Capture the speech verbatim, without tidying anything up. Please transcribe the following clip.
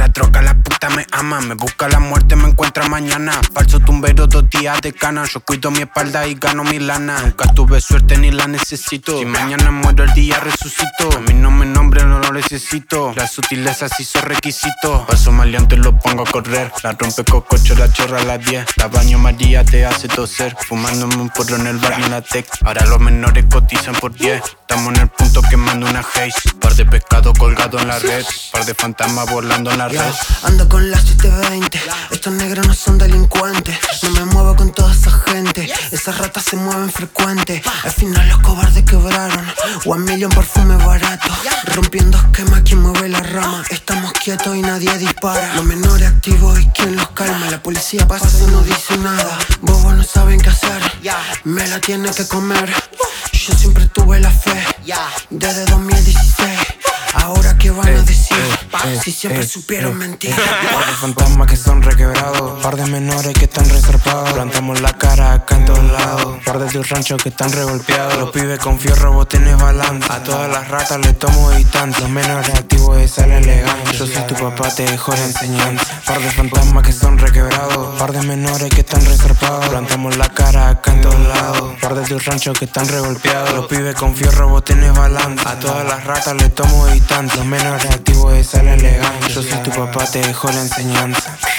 la troca, la puta me ama. Me busca la muerte, me encuentra mañana. Falso tumbero, dos días de cana. Yo cuido mi espalda y gano mi lana. Nunca tuve suerte ni la necesito. Si mañana muero el día resucito. A mí no me nombre, no lo necesito. La sutileza sí son requisito. Paso maleante y lo pongo a correr. La rompe cococho, la chorra a las diez. La baño María te hace toser. Fumándome un porro en el barrio en la tech. Ahora los menores cotizan por diez. Estamos en el punto que mando una haze. Par de pescado colgado en la red. Par de fantasmas volando en la red. Ando con la siete veinte. Estos negros no son delincuentes. No me muevo con toda esa gente. Esas ratas se mueven frecuente. Al final los cobardes quebraron. One million perfume barato. Rompiendo esquemas, quien mueve la rama. Estamos quietos y nadie dispara. Los menores activos y quien los calma. La policía pasa y no dice nada. Bobos no saben qué hacer. Me la tiene que comer. Yo siempre tuve la fe. Desde dos mil dieciséis. Ahora qué van a decir, si siempre supieron mentir. Par de fantasmas que son requebrados. Par de menores que están resarpados. Plantamos la cara acá en todos lados. Par de tus ranchos que están regolpeados. Los pibes con fierro, vos tenés balance. A todas las ratas les tomo distancia. Los menores activos es el elegante. Yo soy tu papá, te dejo la enseñanza. Par de fantasmas que son requebrados. Par de menores que están resarpados. Plantamos la cara acá en todos lados. Par de tus ranchos que están regolpeados. Los pibes con fierro, vos tenés balance. A todas las ratas les tomo distancia. Los menores activos es el elegante. Yo soy tu papá, te dejo la enseñanza.